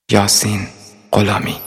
یاسین غلامی.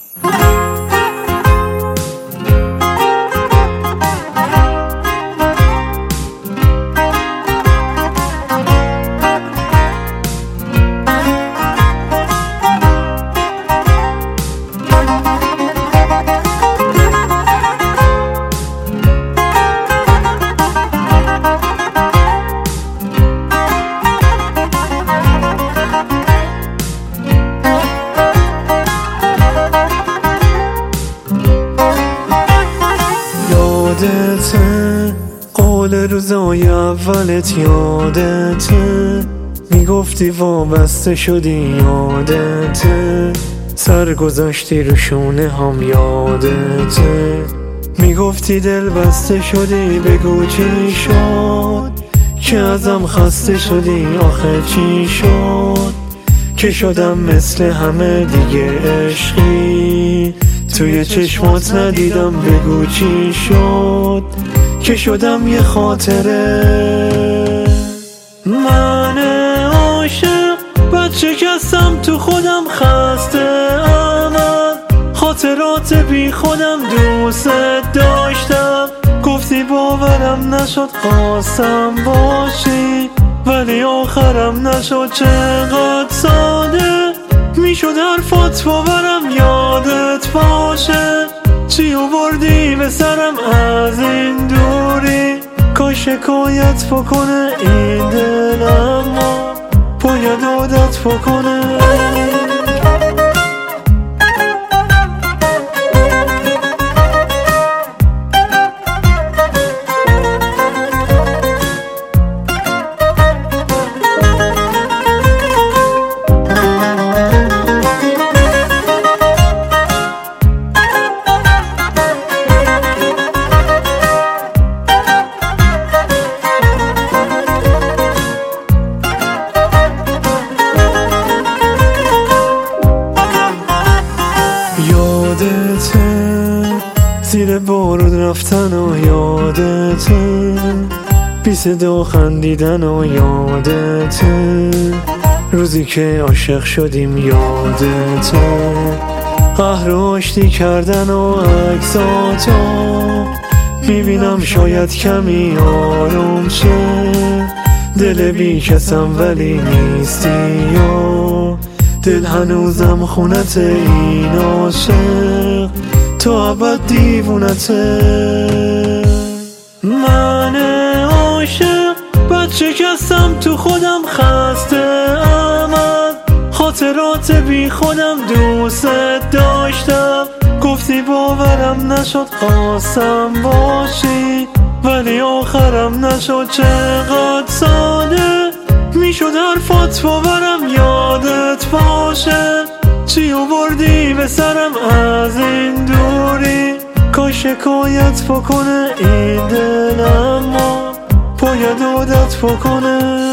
یادته قول روزای اولت، یادته میگفتی وابسته شدی، یادته سر گذاشتی رو شونه هم، یادته میگفتی دل بسته شدی، بگو چی شد که ازم خسته شدی، آخه چی شد که شدم مثل همه دیگه عشقی توی چشمات ندیدم، بگو چی شد که شدم یه خاطره. من عاشق بد شکستم تو خودم، خسته ام، خاطرات بی خودم دوست داشتم، گفتی باورم نشد خواستم باشی ولی آخرم نشد، چقدر ساده میشد حرفات باورم یادت باشه، چی آوردی به سرم از این دوری، کاش شکایت بکنه این دل اما باید عادت بکنه. یادته زیر بارون رفتن و یادته بی صدا خندیدن و یادته روزی که عاشق شدیم، یادته قهر و آشتی کردن و عکساتو میبینم شاید کمی آروم شه، دل بی کسم ولی نیستی و دل هنوزم خونت این عاشق تو ابد دیوونته. من عاشق بد شکستم تو خودم، خسته ام، خاطرات بی خودم دوست داشتم، گفتی باورم نشد خواستم باشی ولی آخرم نشد، چقدر ساده میشد حرفات باورم یادت باشه، چی آوردی به سرم از این دوری، کاش شکایت بکنه این دل اما باید عادت بکنه.